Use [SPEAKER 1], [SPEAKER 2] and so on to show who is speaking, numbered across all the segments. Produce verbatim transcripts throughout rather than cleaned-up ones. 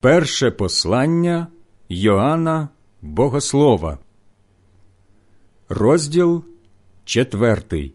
[SPEAKER 1] Перше послання Йоанна Богослова, розділ четвертий.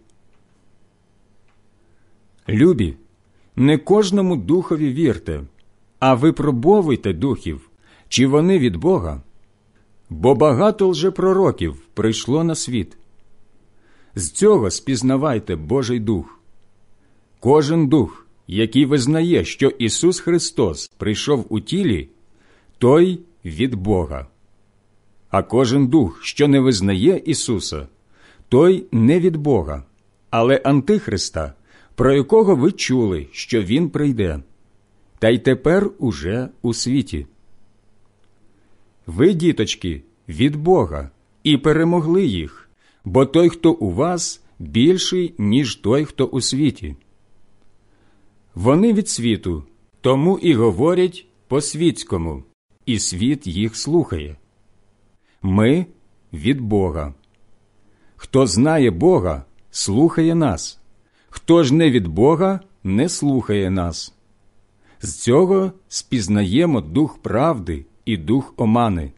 [SPEAKER 1] Любі, не кожному духові вірте, а випробовуйте духів, чи вони від Бога, бо багато лжепророків прийшло на світ. З цього спізнавайте Божий дух. Кожен дух, який визнає, що Ісус Христос прийшов у тілі, той від Бога. А кожен дух, що не визнає Ісуса, той не від Бога, але Антихриста, про якого ви чули, що Він прийде, та й тепер уже у світі. Ви, діточки, від Бога, і перемогли їх, бо той, хто у вас, більший, ніж той, хто у світі. Вони від світу, тому і говорять по-світському, і світ їх слухає. Ми від Бога. Хто знає Бога, слухає нас. Хто ж не від Бога, не слухає нас. З цього спізнаємо дух правди і дух омани.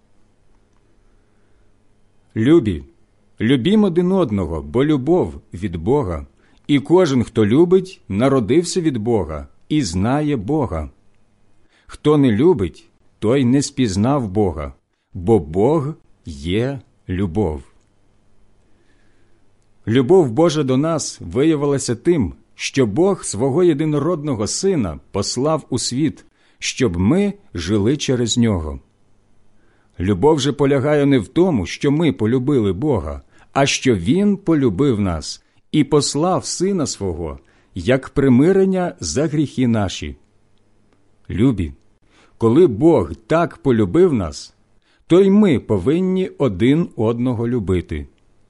[SPEAKER 1] Любі, любім один одного, бо любов від Бога. І кожен, хто любить, народився від Бога і знає Бога. Хто не любить, той не спізнав Бога, бо Бог є любов. Любов Божа до нас виявилася тим, що Бог свого єдинородного Сина послав у світ, щоб ми жили через Нього. Любов же полягає не в тому, що ми полюбили Бога, а що Він полюбив нас і послав Сина Свого, як примирення за гріхи наші. Любі, коли Бог так полюбив нас, то й ми повинні один одного любити.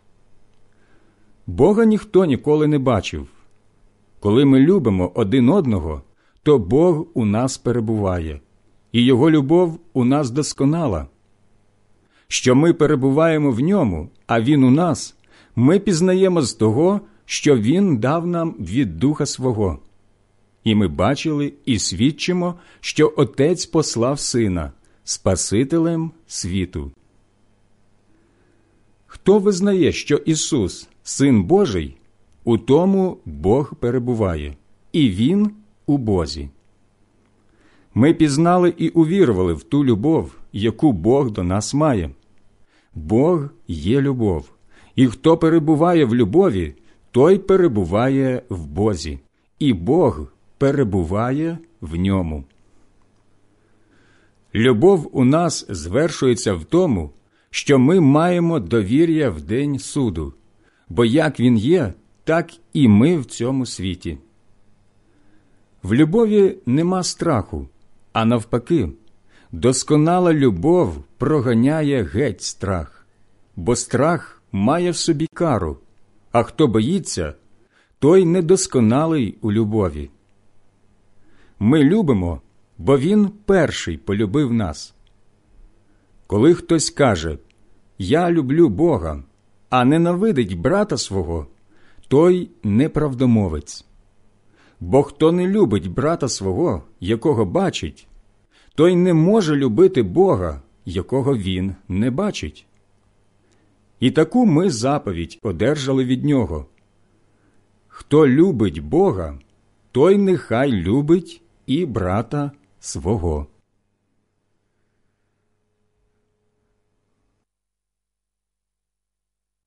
[SPEAKER 1] Бога ніхто ніколи не бачив. Коли ми любимо один одного, то Бог у нас перебуває, і Його любов у нас досконала. Що ми перебуваємо в Ньому, а Він у нас, ми пізнаємо з того, що Він дав нам від Духа Свого. І ми бачили і свідчимо, що Отець послав Сина, Спасителем світу. Хто визнає, що Ісус – Син Божий, у тому Бог перебуває, і Він у Бозі. Ми пізнали і увірували в ту любов, яку Бог до нас має. Бог є любов, і хто перебуває в любові, той перебуває в Бозі, і Бог перебуває в ньому. Любов у нас звершується в тому, що ми маємо довір'я в день суду, бо як він є, так і ми в цьому світі. В любові нема страху, а навпаки, досконала любов проганяє геть страх, бо страх має в собі кару, а хто боїться, той недосконалий у любові. Ми любимо, бо Він перший полюбив нас. Коли хтось каже «Я люблю Бога», а ненавидить брата свого, той неправдомовець. Бо хто не любить брата свого, якого бачить, той не може любити Бога, якого він не бачить. І таку ми заповідь одержали від Нього. Хто любить Бога, той нехай любить і брата свого.